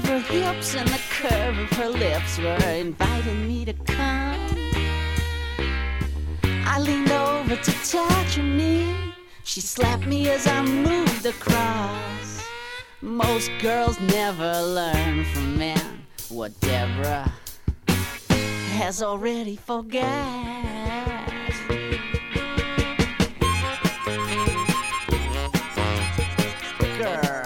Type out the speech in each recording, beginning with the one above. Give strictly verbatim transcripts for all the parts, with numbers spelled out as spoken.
her hips and the curve of her lips were inviting me to come. I leaned over to touch her knee. She slapped me as I moved across. Most girls never learn from men what Deborah has already forgot. Girl,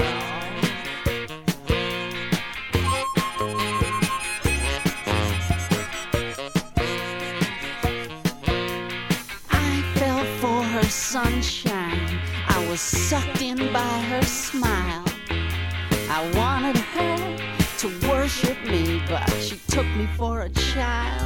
I fell for her sunshine. I was sucked in by her smile. I wanted her to worship me, but she took me for a child.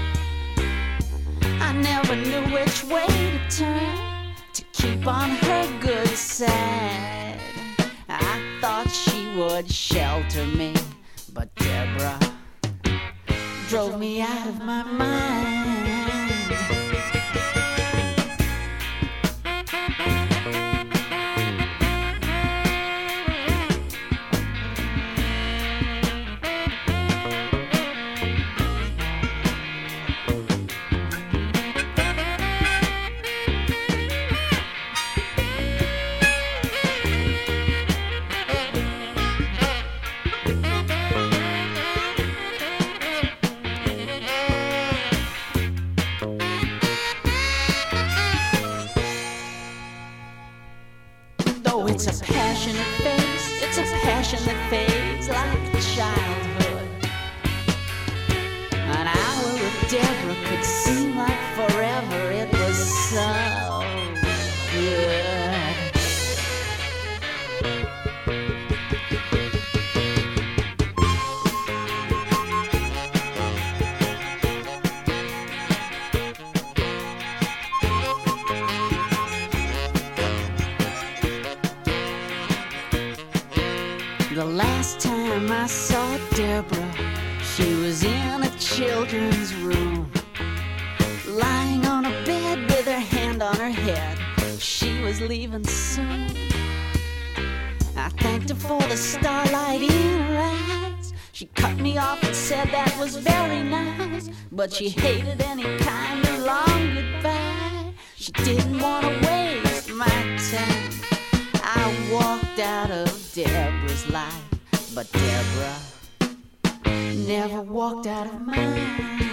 I never knew which way to turn to keep on her good side. I thought she would shelter me, but Deborah drove me out of my mind. It's a passionate face, it's a passion that fades like childhood. An hour with Deborah could seem like forever, it was so good. The last time I saw Deborah, she was in a children's room, lying on a bed with her hand on her head. She was leaving soon. I thanked her for the starlight in her eyes. She cut me off and said that was very nice, but she hated any kind of long goodbye. She didn't want to waste my time. I walked out of Deborah's life, but Deborah never walked out of mine.